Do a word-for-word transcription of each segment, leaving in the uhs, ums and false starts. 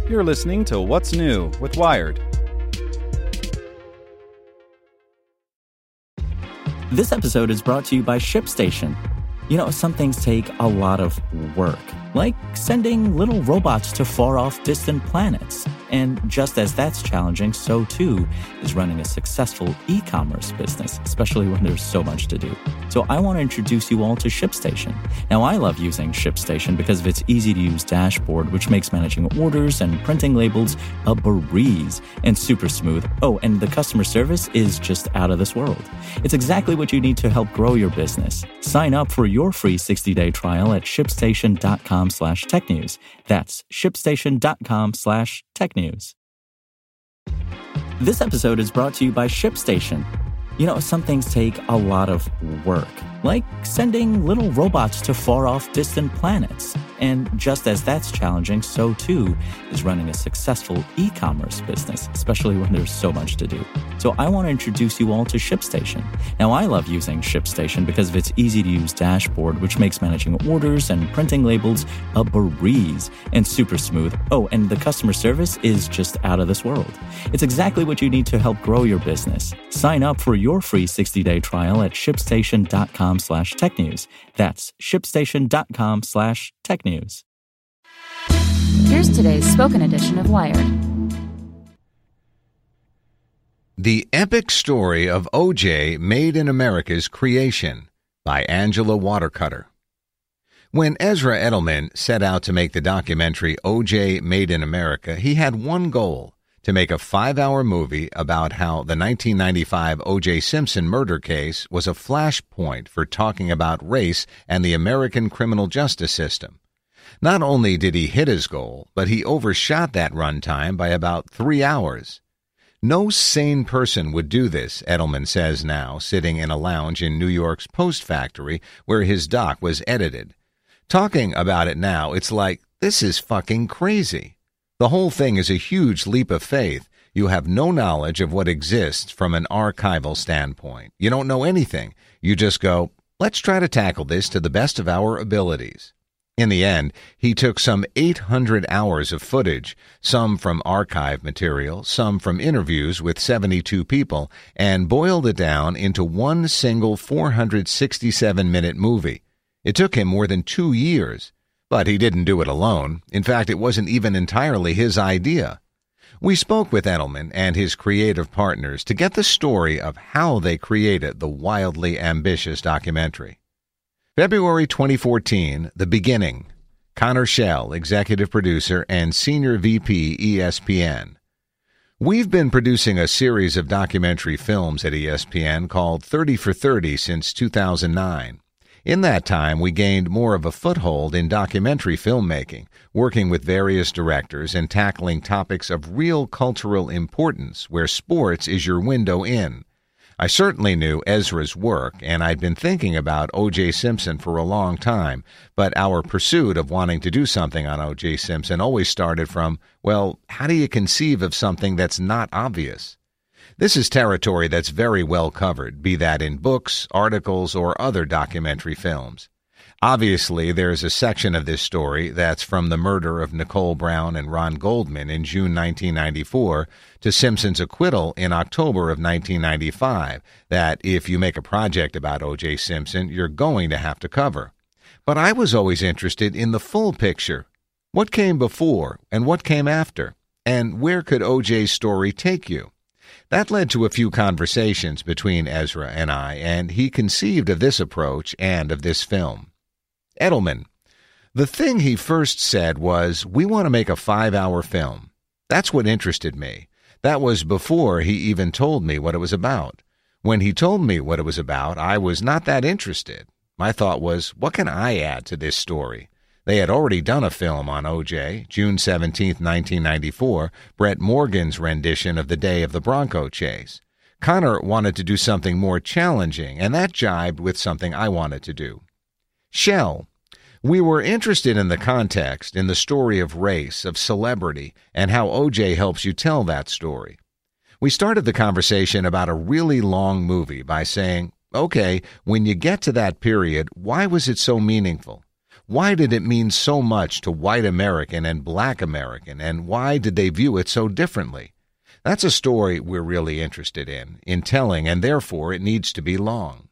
You're listening to What's New with Wired. This episode is brought to you by ShipStation. You know, some things take a lot of work, like sending little robots to far-off distant planets. And just as that's challenging, so too is running a successful e-commerce business, especially when there's so much to do. So I want to introduce you all to ShipStation. Now, I love using ShipStation because of its easy-to-use dashboard, which makes managing orders and printing labels a breeze and super smooth. Oh, and the customer service is just out of this world. It's exactly what you need to help grow your business. Sign up for your free sixty-day trial at shipstation.com slash technews. That's shipstation.com slash technews. This episode is brought to you by ShipStation. You know, some things take a lot of work, like sending little robots to far-off distant planets. And just as that's challenging, so too is running a successful e-commerce business, especially when there's so much to do. So I want to introduce you all to ShipStation. Now, I love using ShipStation because of its easy-to-use dashboard, which makes managing orders and printing labels a breeze and super smooth. Oh, and the customer service is just out of this world. It's exactly what you need to help grow your business. Sign up for your free sixty-day trial at shipstation.com slash technews. That's shipstation.com slash technews. Here's today's spoken edition of Wired. The Epic Story of O J Made in America's Creation by Angela Watercutter. When Ezra Edelman set out to make the documentary O J Made in America, he had one goal: to make a five-hour movie about how the nineteen ninety-five O J Simpson murder case was a flashpoint for talking about race and the American criminal justice system. Not only did he hit his goal, but he overshot that runtime by about three hours. No sane person would do this, Edelman says now, sitting in a lounge in New York's Post Factory where his doc was edited. Talking about it now, it's like, this is fucking crazy. The whole thing is a huge leap of faith. You have no knowledge of what exists from an archival standpoint. You don't know anything. You just go, let's try to tackle this to the best of our abilities. In the end, he took some eight hundred hours of footage, some from archive material, some from interviews with seventy-two people, and boiled it down into one single four hundred sixty-seven minute movie. It took him more than two years. But he didn't do it alone. In fact, it wasn't even entirely his idea. We spoke with Edelman and his creative partners to get the story of how they created the wildly ambitious documentary. February twenty fourteen, The Beginning. Connor Schell, executive producer and senior V P, E S P N. We've been producing a series of documentary films at E S P N called thirty for thirty since two thousand nine. In that time, we gained more of a foothold in documentary filmmaking, working with various directors and tackling topics of real cultural importance where sports is your window in. I certainly knew Ezra's work, and I'd been thinking about O J Simpson for a long time, but our pursuit of wanting to do something on O J Simpson always started from, well, how do you conceive of something that's not obvious? This is territory that's very well covered, be that in books, articles, or other documentary films. Obviously, there's a section of this story that's from the murder of Nicole Brown and Ron Goldman in June nineteen ninety-four to Simpson's acquittal in October of nineteen ninety-five that if you make a project about O J Simpson, you're going to have to cover. But I was always interested in the full picture. What came before and what came after? And where could O J's story take you? That led to a few conversations between Ezra and I, and he conceived of this approach and of this film. Edelman. The thing he first said was, we want to make a five-hour film. That's what interested me. That was before he even told me what it was about. When he told me what it was about, I was not that interested. My thought was, what can I add to this story? They had already done a film on O J, June seventeenth, nineteen ninety-four, Brett Morgen's rendition of the day of the Bronco chase. Connor wanted to do something more challenging, and that jibed with something I wanted to do. Schell. We were interested in the context, in the story of race, of celebrity, and how O J helps you tell that story. We started the conversation about a really long movie by saying, okay, when you get to that period, why was it so meaningful? Why did it mean so much to white American and black American, and why did they view it so differently? That's a story we're really interested in, in telling, and therefore it needs to be long.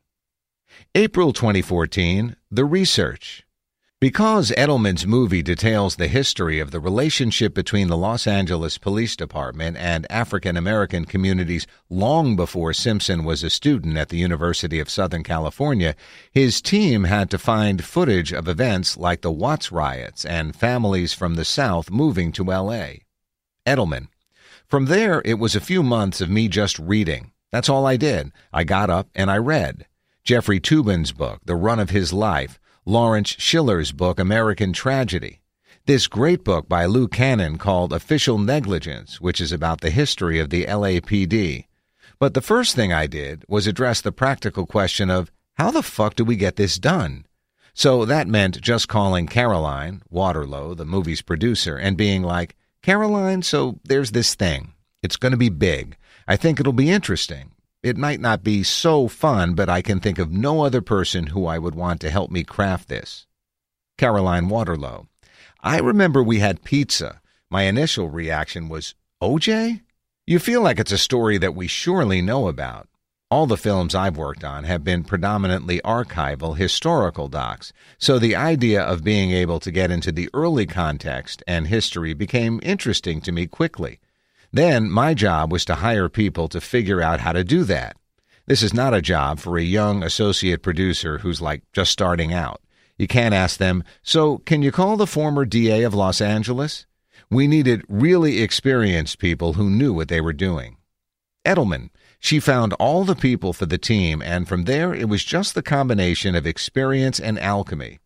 April twenty fourteen, The Research. Because Edelman's movie details the history of the relationship between the Los Angeles Police Department and African American communities long before Simpson was a student at the University of Southern California, his team had to find footage of events like the Watts riots and families from the South moving to L A. Edelman. From there, it was a few months of me just reading. That's all I did. I got up and I read. Jeffrey Toobin's book, The Run of His Life, Lawrence Schiller's book, American Tragedy, this great book by Lou Cannon called Official Negligence, which is about the history of the L A P D. But the first thing I did was address the practical question of, how the fuck do we get this done? So that meant just calling Caroline, Waterlow, the movie's producer, and being like, Caroline, so there's this thing. It's going to be big. I think it'll be interesting. It might not be so fun, but I can think of no other person who I would want to help me craft this. Caroline Waterlow. I remember we had pizza. My initial reaction was, O J? You feel like it's a story that we surely know about. All the films I've worked on have been predominantly archival, historical docs, so the idea of being able to get into the early context and history became interesting to me quickly. Then my job was to hire people to figure out how to do that. This is not a job for a young associate producer who's like just starting out. You can't ask them, so can you call the former D A of Los Angeles? We needed really experienced people who knew what they were doing. Edelman. She found all the people for the team, and from there it was just the combination of experience and alchemy.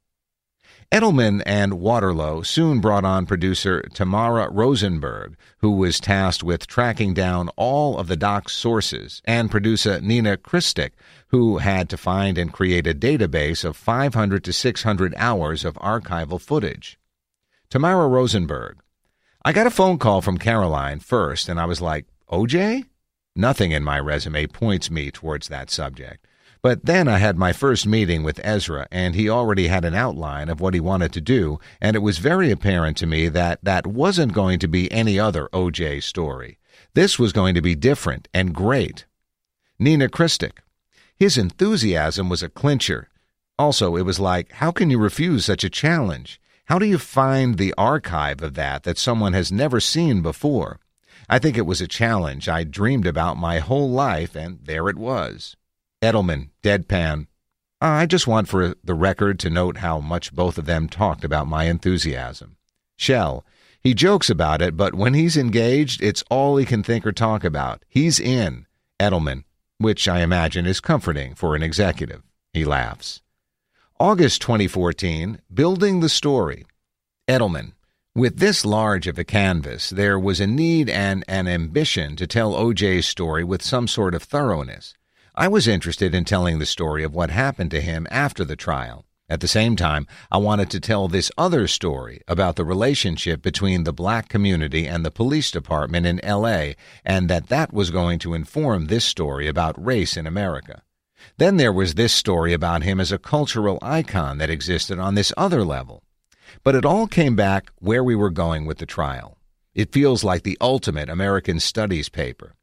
Edelman and Waterlow soon brought on producer Tamara Rosenberg, who was tasked with tracking down all of the doc's sources, and producer Nina Christic, who had to find and create a database of five hundred to six hundred hours of archival footage. Tamara Rosenberg. I got a phone call from Caroline first, and I was like, O J? Nothing in my resume points me towards that subject. But then I had my first meeting with Ezra, and he already had an outline of what he wanted to do, and it was very apparent to me that that wasn't going to be any other O J story. This was going to be different and great. Nina Christic. His enthusiasm was a clincher. Also, it was like, how can you refuse such a challenge? How do you find the archive of that that someone has never seen before? I think it was a challenge I dreamed about my whole life, and there it was. Edelman, deadpan. I just want for the record to note how much both of them talked about my enthusiasm. Shell. He jokes about it, but when he's engaged, it's all he can think or talk about. He's in. Edelman, which I imagine is comforting for an executive. He laughs. August twenty fourteen, Building the Story. Edelman. With this large of a canvas, there was a need and an ambition to tell O J's story with some sort of thoroughness. I was interested in telling the story of what happened to him after the trial. At the same time, I wanted to tell this other story about the relationship between the black community and the police department in L A, and that that was going to inform this story about race in America. Then there was this story about him as a cultural icon that existed on this other level. But it all came back where we were going with the trial. It feels like the ultimate American Studies paper.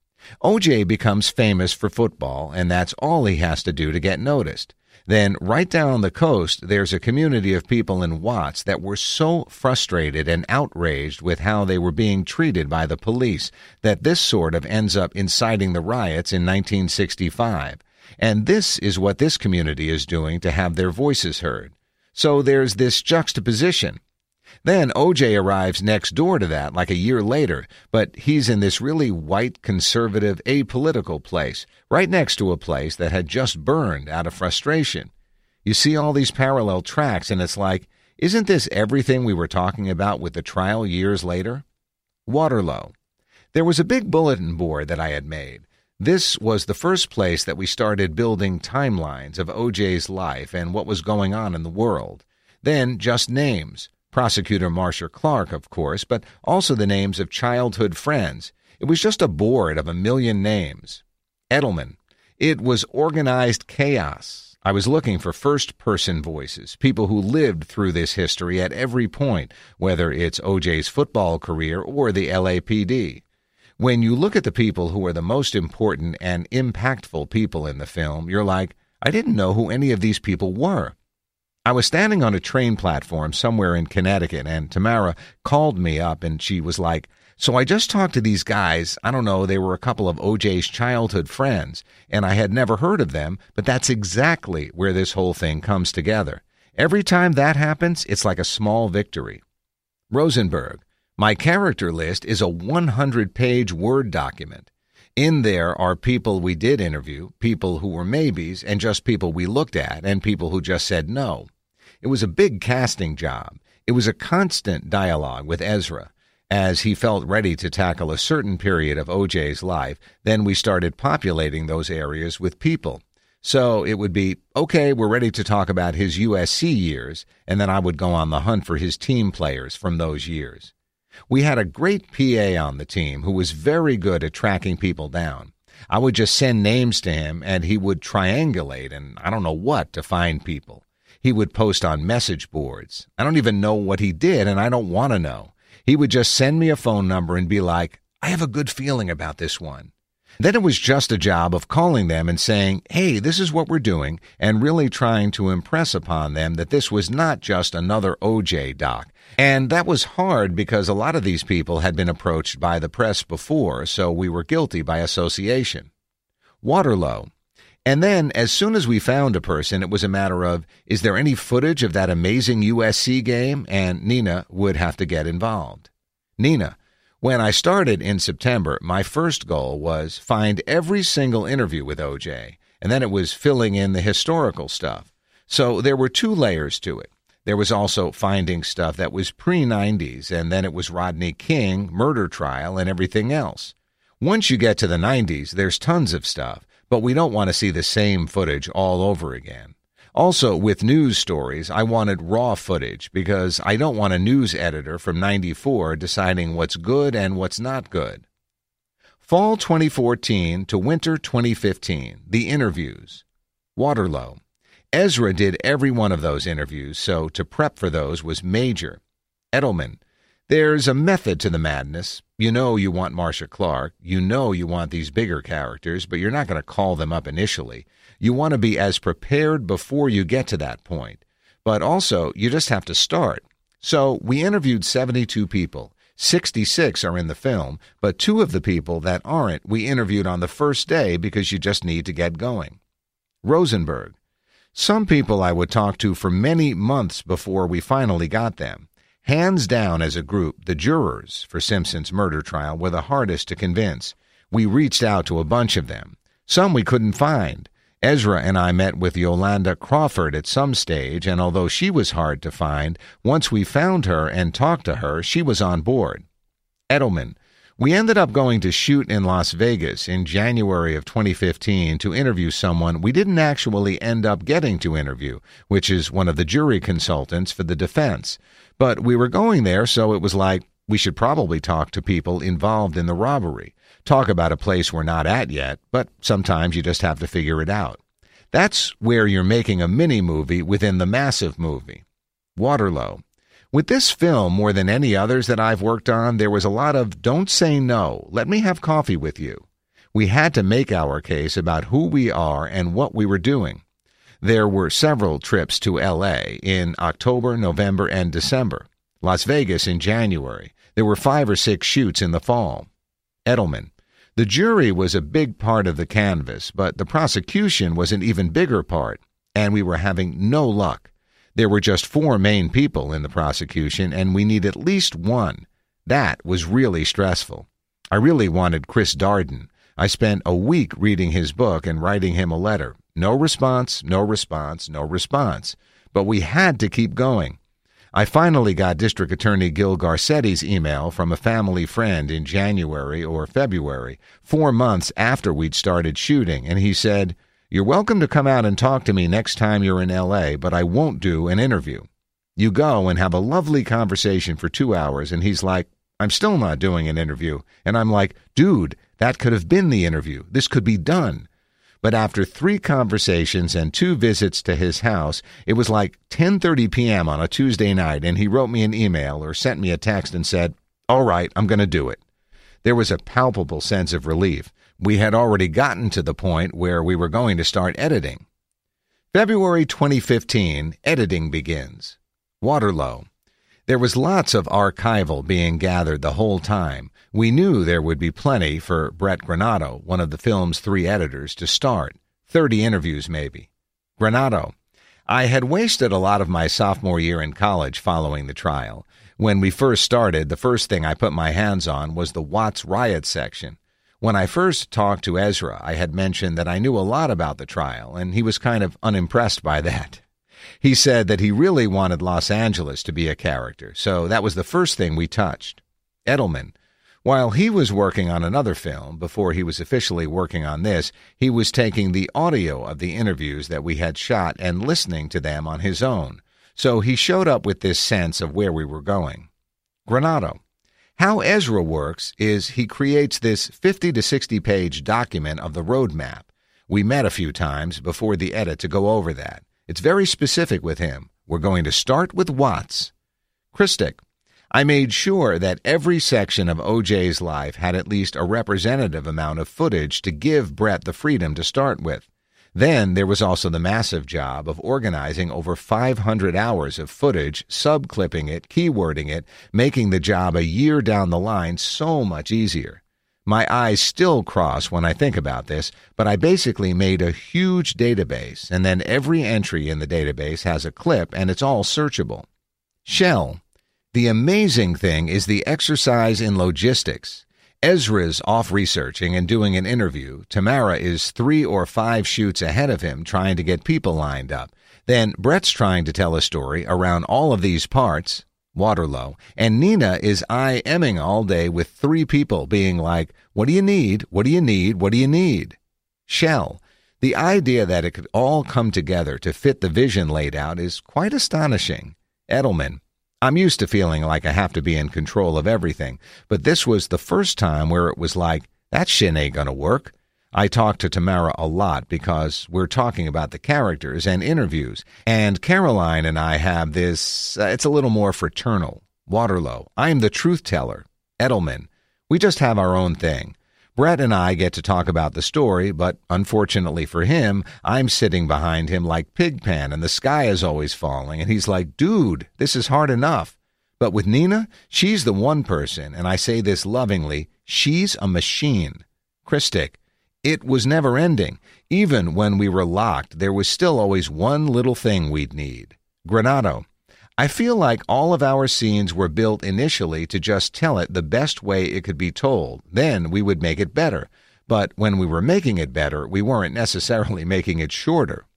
O J becomes famous for football, and that's all he has to do to get noticed. Then, right down the coast, there's a community of people in Watts that were so frustrated and outraged with how they were being treated by the police that this sort of ends up inciting the riots in nineteen sixty-five. And this is what this community is doing to have their voices heard. So there's this juxtaposition. Then O J arrives next door to that like a year later, but he's in this really white, conservative, apolitical place, right next to a place that had just burned out of frustration. You see all these parallel tracks, and it's like, isn't this everything we were talking about with the trial years later? Waterlow. There was a big bulletin board that I had made. This was the first place that we started building timelines of O J's life and what was going on in the world. Then just names. Prosecutor Marcia Clark, of course, but also the names of childhood friends. It was just a board of a million names. Edelman. It was organized chaos. I was looking for first-person voices, people who lived through this history at every point, whether it's O J's football career or the L A P D. When you look at the people who are the most important and impactful people in the film, you're like, I didn't know who any of these people were. I was standing on a train platform somewhere in Connecticut, and Tamara called me up, and she was like, so I just talked to these guys. I don't know, they were a couple of O J's childhood friends, and I had never heard of them, but that's exactly where this whole thing comes together. Every time that happens, it's like a small victory. Rosenberg, my character list is a one hundred page Word document. In there are people we did interview, people who were maybes, and just people we looked at, and people who just said no. It was a big casting job. It was a constant dialogue with Ezra. As he felt ready to tackle a certain period of O J's life, then we started populating those areas with people. So it would be, okay, we're ready to talk about his U S C years, and then I would go on the hunt for his team players from those years. We had a great P A on the team who was very good at tracking people down. I would just send names to him, and he would triangulate and I don't know what to find people. He would post on message boards. I don't even know what he did, and I don't want to know. He would just send me a phone number and be like, I have a good feeling about this one. Then it was just a job of calling them and saying, hey, this is what we're doing, and really trying to impress upon them that this was not just another O J doc. And that was hard because a lot of these people had been approached by the press before, so we were guilty by association. Waterlow. And then, as soon as we found a person, it was a matter of, is there any footage of that amazing U S C game? And Nina would have to get involved. Nina, when I started in September, my first goal was find every single interview with O J, and then it was filling in the historical stuff. So there were two layers to it. There was also finding stuff that was pre nineties, and then it was Rodney King, murder trial, and everything else. Once you get to the nineties, there's tons of stuff. But we don't want to see the same footage all over again. Also, with news stories, I wanted raw footage because I don't want a news editor from ninety-four deciding what's good and what's not good. Fall twenty fourteen to winter twenty fifteen, the interviews. Waterlow. Ezra did every one of those interviews, so to prep for those was major. Edelman. There's a method to the madness. You know you want Marcia Clark. You know you want these bigger characters, but you're not going to call them up initially. You want to be as prepared before you get to that point. But also, you just have to start. So we interviewed seventy-two people. sixty-six are in the film, but two of the people that aren't we interviewed on the first day because you just need to get going. Rosenberg. Some people I would talk to for many months before we finally got them. Hands down as a group, the jurors for Simpson's murder trial were the hardest to convince. We reached out to a bunch of them. Some we couldn't find. Ezra and I met with Yolanda Crawford at some stage, and although she was hard to find, once we found her and talked to her, she was on board. Edelman. We ended up going to shoot in Las Vegas in January of twenty fifteen to interview someone we didn't actually end up getting to interview, which is one of the jury consultants for the defense. But we were going there, so it was like, we should probably talk to people involved in the robbery. Talk about a place we're not at yet, but sometimes you just have to figure it out. That's where you're making a mini-movie within the massive movie. Waterlow. With this film, more than any others that I've worked on, there was a lot of, don't say no, let me have coffee with you. We had to make our case about who we are and what we were doing. There were several trips to L A in October, November, and December. Las Vegas in January. There were five or six shoots in the fall. Edelman. The jury was a big part of the canvas, but the prosecution was an even bigger part, and we were having no luck. There were just four main people in the prosecution, and we need at least one. That was really stressful. I really wanted Chris Darden. I spent a week reading his book and writing him a letter. No response, no response, no response. But we had to keep going. I finally got District Attorney Gil Garcetti's email from a family friend in January or February, four months after we'd started shooting, and he said, "You're welcome to come out and talk to me next time you're in L A, but I won't do an interview." You go and have a lovely conversation for two hours, and he's like, "I'm still not doing an interview." And I'm like, "Dude, that could have been the interview. This could be done." But after three conversations and two visits to his house, it was like ten thirty p.m. on a Tuesday night, and he wrote me an email or sent me a text and said, "All right, I'm going to do it." There was a palpable sense of relief. We had already gotten to the point where we were going to start editing. February twenty fifteen, editing begins. Waterloo. There was lots of archival being gathered the whole time. We knew there would be plenty for Brett Granato, one of the film's three editors, to start. Thirty interviews, maybe. Granato. I had wasted a lot of my sophomore year in college following the trial. When we first started, the first thing I put my hands on was the Watts riot section. When I first talked to Ezra, I had mentioned that I knew a lot about the trial, and he was kind of unimpressed by that. He said that he really wanted Los Angeles to be a character, so that was the first thing we touched. Edelman. While he was working on another film, before he was officially working on this, he was taking the audio of the interviews that we had shot and listening to them on his own. So he showed up with this sense of where we were going. Granato. How Ezra works is he creates this fifty to sixty page document of the roadmap. We met a few times before the edit to go over that. It's very specific with him. We're going to start with Watts. Christic. I made sure that every section of O J's life had at least a representative amount of footage to give Brett the freedom to start with. Then there was also the massive job of organizing over five hundred hours of footage, sub-clipping it, keywording it, making the job a year down the line so much easier. My eyes still cross when I think about this, but I basically made a huge database, and then every entry in the database has a clip, and it's all searchable. Shell. The amazing thing is the exercise in logistics. Ezra's off researching and doing an interview. Tamara is three or five shoots ahead of him trying to get people lined up. Then Brett's trying to tell a story around all of these parts, Waterloo, and Nina is I-emming all day with three people being like, "What do you need? What do you need? What do you need?" Shell. The idea that it could all come together to fit the vision laid out is quite astonishing. Edelman. I'm used to feeling like I have to be in control of everything, but this was the first time where it was like, that shit ain't gonna work. I talked to Tamara a lot because we're talking about the characters and interviews, and Caroline and I have this, uh, it's a little more fraternal. Waterloo. I'm the truth teller. Edelman. We just have our own thing. Brett and I get to talk about the story, but unfortunately for him, I'm sitting behind him like Pigpen, and the sky is always falling, and he's like, dude, this is hard enough. But with Nina, she's the one person, and I say this lovingly, she's a machine. Christic. It was never ending. Even when we were locked, there was still always one little thing we'd need. Granato. I feel like all of our scenes were built initially to just tell it the best way it could be told. Then we would make it better. But when we were making it better, we weren't necessarily making it shorter.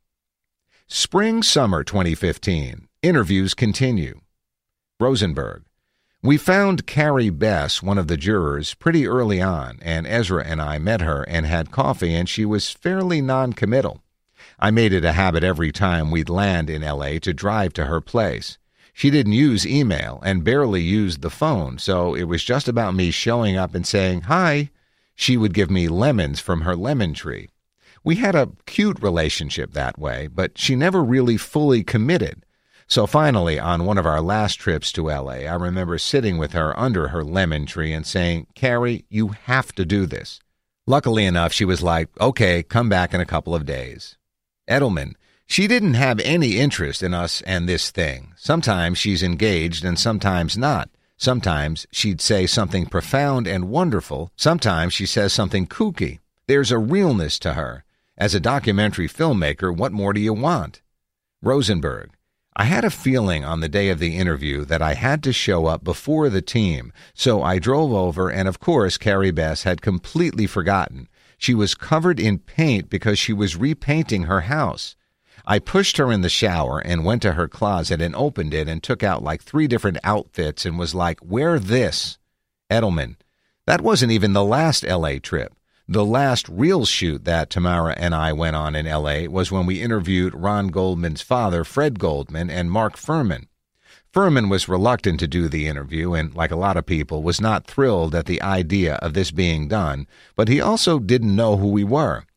Spring-summer twenty fifteen. Interviews continue. Rosenberg. We found Carrie Bess, one of the jurors, pretty early on, and Ezra and I met her and had coffee, and she was fairly non-committal. I made it a habit every time we'd land in L A to drive to her place. She didn't use email and barely used the phone, so it was just about me showing up and saying, hi. She would give me lemons from her lemon tree. We had a cute relationship that way, but she never really fully committed. So finally, on one of our last trips to L A, I remember sitting with her under her lemon tree and saying, Carrie, you have to do this. Luckily enough, she was like, okay, come back in a couple of days. Edelman. She didn't have any interest in us and this thing. Sometimes she's engaged and sometimes not. Sometimes she'd say something profound and wonderful. Sometimes she says something kooky. There's a realness to her. As a documentary filmmaker, what more do you want? Rosenberg. I had a feeling on the day of the interview that I had to show up before the team, so I drove over, and of course Carrie Bess had completely forgotten. She was covered in paint because she was repainting her house. I pushed her in the shower and went to her closet and opened it and took out like three different outfits and was like, wear this. Edelman. That wasn't even the last L A trip. The last real shoot that Tamara and I went on in L A was when we interviewed Ron Goldman's father, Fred Goldman, and Mark Furman. Furman was reluctant to do the interview and, like a lot of people, was not thrilled at the idea of this being done, but he also didn't know who we were.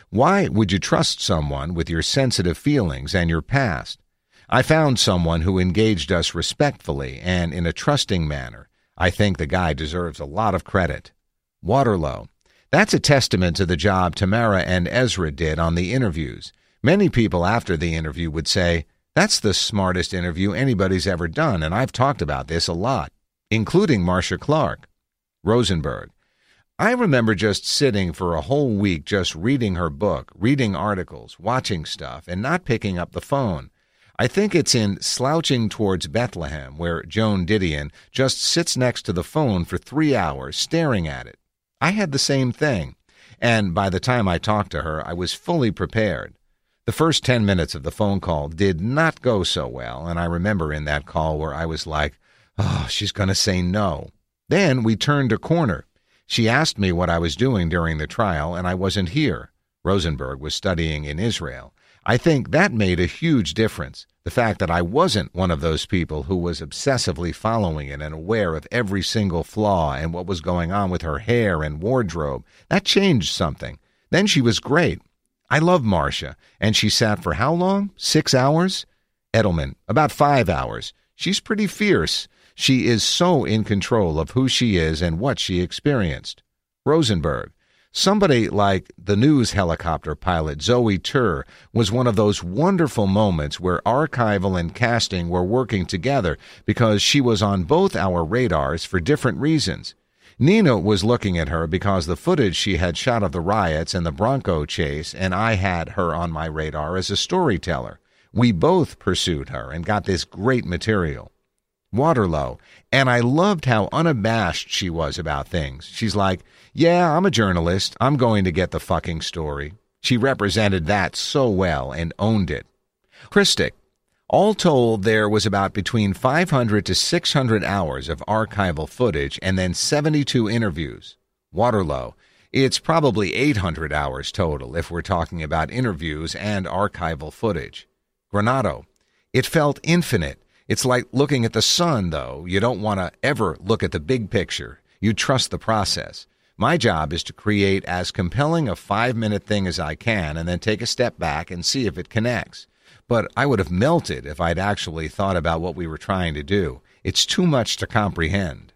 Why would you trust someone with your sensitive feelings and your past? I found someone who engaged us respectfully and in a trusting manner. I think the guy deserves a lot of credit. Waterlow. That's a testament to the job Tamara and Ezra did on the interviews. Many people after the interview would say, that's the smartest interview anybody's ever done, and I've talked about this a lot, including Marcia Clark. Rosenberg. I remember just sitting for a whole week just reading her book, reading articles, watching stuff, and not picking up the phone. I think it's in Slouching Towards Bethlehem where Joan Didion just sits next to the phone for three hours staring at it. I had the same thing, and by the time I talked to her, I was fully prepared. The first ten minutes of the phone call did not go so well, and I remember in that call where I was like, oh, she's going to say no. Then we turned a corner. She asked me what I was doing during the trial, and I wasn't here. Rosenberg was studying in Israel. I think that made a huge difference. The fact that I wasn't one of those people who was obsessively following it and aware of every single flaw and what was going on with her hair and wardrobe, that changed something. Then she was great. I love Marcia, and she sat for how long? Six hours? Edelman, about five hours. She's pretty fierce. She is so in control of who she is and what she experienced. Rosenberg. Somebody like the news helicopter pilot Zoe Tur was one of those wonderful moments where archival and casting were working together because she was on both our radars for different reasons. Nina was looking at her because the footage she had shot of the riots and the Bronco chase, and I had her on my radar as a storyteller. We both pursued her and got this great material. Waterlow, and I loved how unabashed she was about things. She's like, yeah, I'm a journalist. I'm going to get the fucking story. She represented that so well and owned it. Christic. All told, there was about between five hundred to six hundred hours of archival footage and then seventy-two interviews. Waterlow. It's probably eight hundred hours total if we're talking about interviews and archival footage. Granado. It felt infinite. It's like looking at the sun, though. You don't want to ever look at the big picture. You trust the process. My job is to create as compelling a five-minute thing as I can and then take a step back and see if it connects. But I would have melted if I'd actually thought about what we were trying to do. It's too much to comprehend.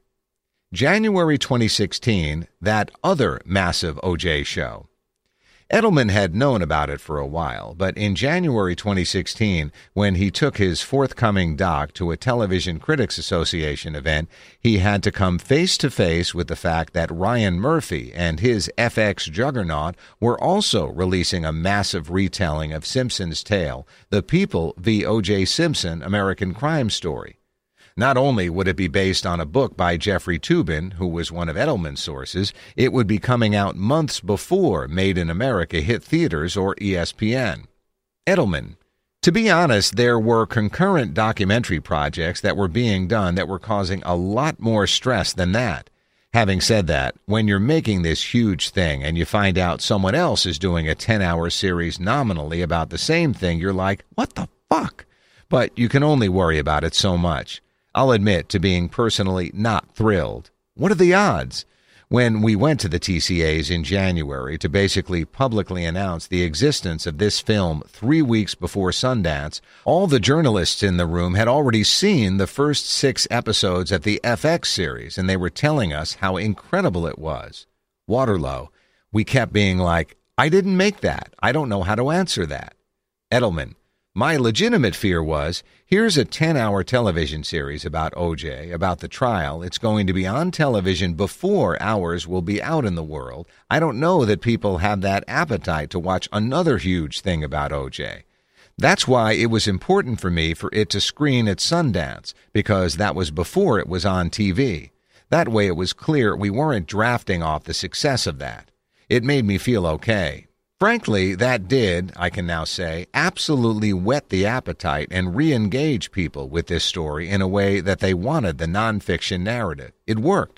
January twenty sixteen, that other massive O J show. Edelman had known about it for a while, but in January twenty sixteen, when he took his forthcoming doc to a Television Critics Association event, he had to come face-to-face with the fact that Ryan Murphy and his F X juggernaut were also releasing a massive retelling of Simpson's tale, The People v. O J. Simpson American Crime Story. Not only would it be based on a book by Jeffrey Toobin, who was one of Edelman's sources, it would be coming out months before Made in America hit theaters or E S P N. Edelman. To be honest, there were concurrent documentary projects that were being done that were causing a lot more stress than that. Having said that, when you're making this huge thing and you find out someone else is doing a ten-hour series nominally about the same thing, you're like, what the fuck? But you can only worry about it so much. I'll admit to being personally not thrilled. What are the odds? When we went to the T C As in January to basically publicly announce the existence of this film three weeks before Sundance, all the journalists in the room had already seen the first six episodes of the F X series, and they were telling us how incredible it was. Waterlow. We kept being like, I didn't make that. I don't know how to answer that. Edelman. My legitimate fear was, here's a ten-hour television series about O J, about the trial. It's going to be on television before ours will be out in the world. I don't know that people have that appetite to watch another huge thing about O J. That's why it was important for me for it to screen at Sundance, because that was before it was on T V. That way it was clear we weren't drafting off the success of that. It made me feel okay. Frankly, that did, I can now say, absolutely whet the appetite and re-engage people with this story in a way that they wanted the nonfiction narrative. It worked.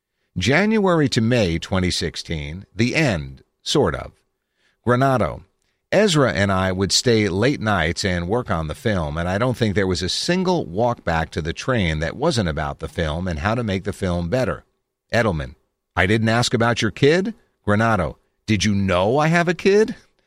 January to May twenty sixteen, the end, sort of. Granado. Ezra and I would stay late nights and work on the film, and I don't think there was a single walk back to the train that wasn't about the film and how to make the film better. Edelman. I didn't ask about your kid? Granado. Did you know I have a kid?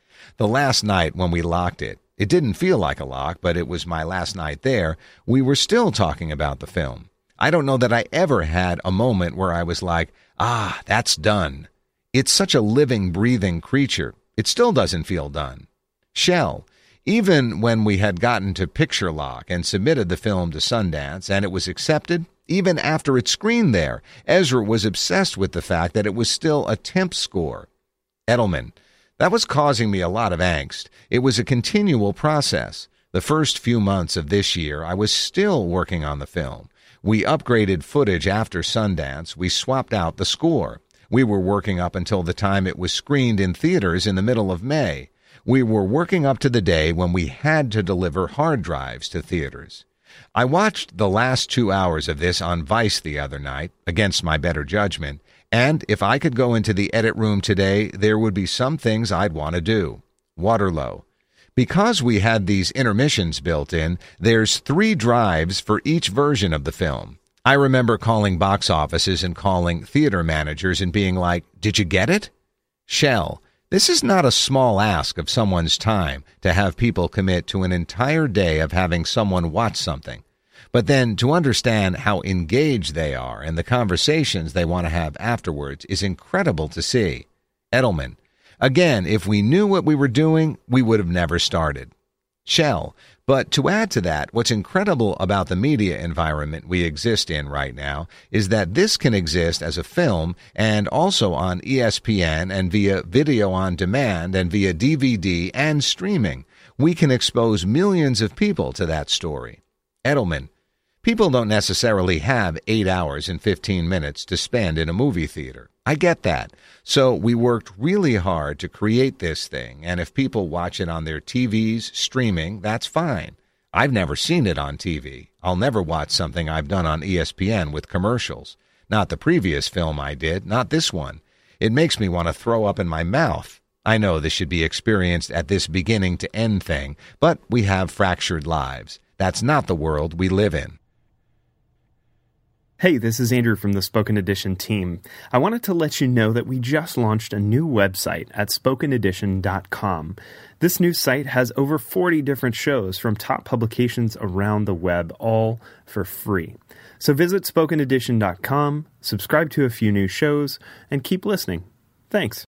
The last night when we locked it, it didn't feel like a lock, but it was my last night there, we were still talking about the film. I don't know that I ever had a moment where I was like, ah, that's done. It's such a living, breathing creature. It still doesn't feel done. Shell. Even when we had gotten to picture lock and submitted the film to Sundance and it was accepted, even after it screened there, Ezra was obsessed with the fact that it was still a temp score. Edelman. That was causing me a lot of angst. It was a continual process. The first few months of this year, I was still working on the film. We upgraded footage after Sundance. We swapped out the score. We were working up until the time it was screened in theaters in the middle of May. We were working up to the day when we had to deliver hard drives to theaters. I watched the last two hours of this on Vice the other night, against my better judgment, and if I could go into the edit room today, there would be some things I'd want to do. Waterlow. Because we had these intermissions built in, there's three drives for each version of the film. I remember calling box offices and calling theater managers and being like, did you get it? Shell. This is not a small ask of someone's time to have people commit to an entire day of having someone watch something. But then to understand how engaged they are and the conversations they want to have afterwards is incredible to see. Edelman. Again, if we knew what we were doing, we would have never started. Shell. But to add to that, what's incredible about the media environment we exist in right now is that this can exist as a film and also on E S P N and via video on demand and via D V D and streaming. We can expose millions of people to that story. Edelman. People don't necessarily have eight hours and fifteen minutes to spend in a movie theater. I get that. So we worked really hard to create this thing, and if people watch it on their T Vs, streaming, that's fine. I've never seen it on T V. I'll never watch something I've done on E S P N with commercials. Not the previous film I did, not this one. It makes me want to throw up in my mouth. I know this should be experienced at this beginning to end thing, but we have fractured lives. That's not the world we live in. Hey, this is Andrew from the Spoken Edition team. I wanted to let you know that we just launched a new website at spoken edition dot com. This new site has over forty different shows from top publications around the web, all for free. So visit spoken edition dot com, subscribe to a few new shows, and keep listening. Thanks.